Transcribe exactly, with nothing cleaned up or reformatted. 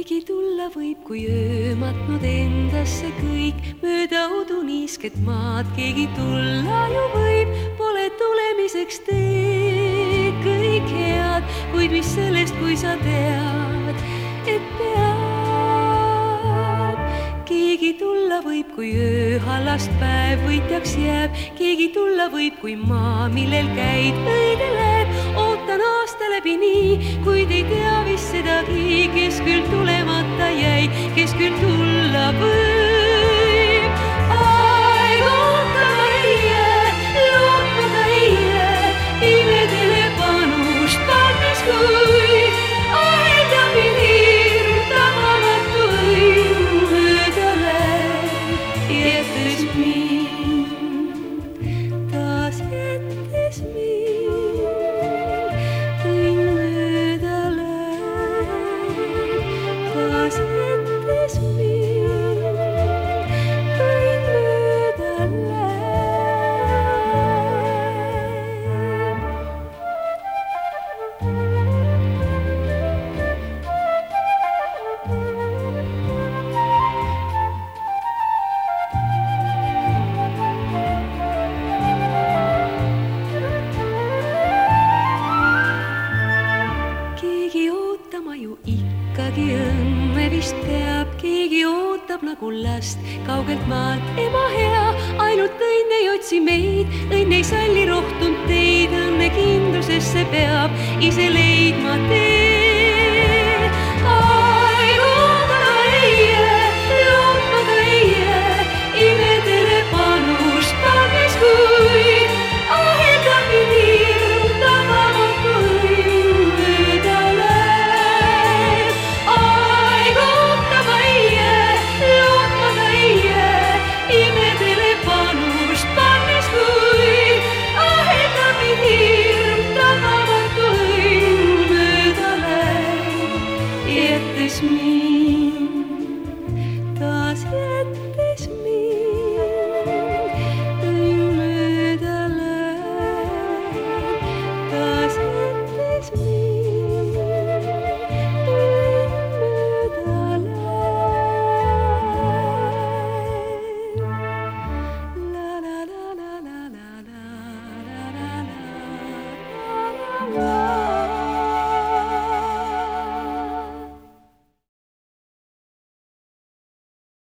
Keegi tulla võib, kui öö matnud endasse kõik, mööda uduniisket maad keegi tulla ju võib, pole tulemiseks teed kõik head, kuid mis sellest, kui sa tead, et peab. Keegi tulla võib, kui öö hallast päev võitjaks jääb, keegi tulla võib, kui maa, millel käid, õige läheb, ootan aasta läbi nii, kuid ei tea vist sedagi, kes küll tulemata jäi, kes küll tulla võib. Aeg ootama ei jää, lootmata ei jää, imedele panust pannes kui aedab mind hirm, tabamatu õim mööda läheb, jättes mind, taas jättes mind, tõin mööda läheb, taas jättes mind, tõin mööda keegi ootama ju ikkagi õnne vist peab, keegi ootab nagu last kaugelt maalt, ema hea, ainult õnn ei otsi meid, õnn ei salli rohtunud teid, õnne kindlusesse peab ise leidma teed.